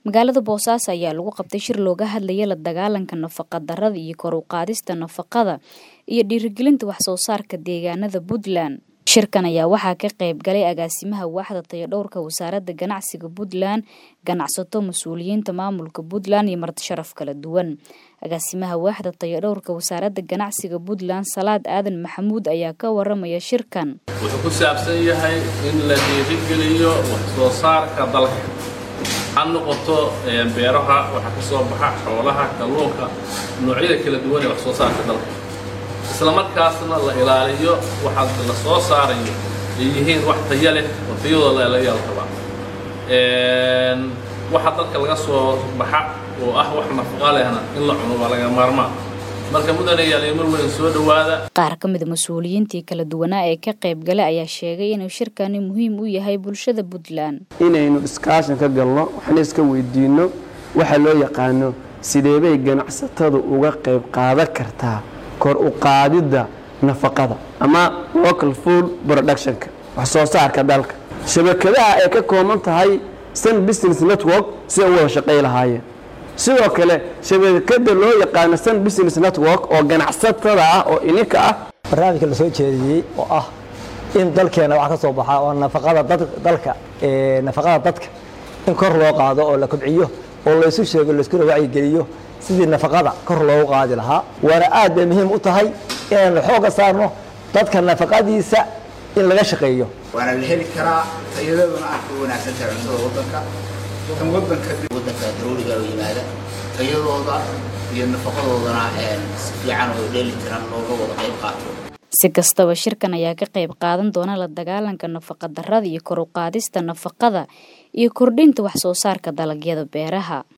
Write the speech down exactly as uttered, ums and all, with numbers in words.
Magaalada Boosaaso ayaa lagu qabtay shir looga hadlayay la dagaalanka nafaqa darrada iyo kor u qaadista nafaqada iyo dhiirigelinta wax soo saarka deegaanada Puntland. Shirkan ayaa waxaa ka qayb galay agaasimaha waaxda tayadhowrka wasaaradda ganacsiga Puntland, ganacsato, mas'uuliyiinta maamulka Puntland iyo marti sharaf kala duwan. Agaasimaha waaxda tayadhowrka wasaaradda ganacsiga Puntland, Salaad Aadan Maxamuud ayaa ka waramaya shirkan. Wuxuu ku saabsan yahay in la dhiirigeliyo wax soo saarka dalka. Aan noqoto beeraha waxa ka soo baxa xoolaha, kalluunka, noocyada kala duwan ee wax soo saarka dalka. isla markaasna la ilaaliyo waxa la soo saarayo yihiin wax tayo leh oo tayadooda la yaalkaba. Een waxa dalka laga soo baxa oo ah wax nafaqo lehna in la cuno waa laga maarmaan. marka mudanayaal mar weyn soo dhawaada. Qaar ka mid ah mas'uuliyiintii kala duwanaa ee ka qayb galay ayaa sheegay in shirkani muhiim u yahay bulshada Puntland. Inaynu iskaashan ka galno waxna iska weydiino waxa loo yaqaano sidee bay ganacsatadu uga qayb qaadan kartaa kor u qaadida nafaqada ama local food production-ka wax soo saarka dalka. Shabakadaha ay ka kooban tahay Sun Business Network si ay u shaqeey lahaayeen. sidoo kale shabakada loo yaqaan Sun Business Network oo ganacsatada ah oo ininka ah barnaamijka la soo jeediyay oo ah in dalkeena wax ka soo baxa oo nafaqada dalka ee nafaqada dadka in kor loo qaado oo la kobciyo oo la isu sheego la isku wacyi geliyo sidii nafaqada kor loo qaadi lahaa waana aad muhiim u tahay in la xooga saarno dadka nafaqadiisa in laga shaqeeyo waana la heli karaa tayadooda ah oo wanaagsan tahay cuntada wadanka tan wadanka wadanka daruuriga oo yimaada tayadooda iyo nafaqadoodana ee si fiican oo dheelitiran looga wada qayb qaato. Si kastaba shirkan ayaa ka qayb qaadan doona la dagaalanka nafaqa darrada iyo kor u qaadista nafaqada iyo kordhinta wax soo saarka dalagyada beeraha.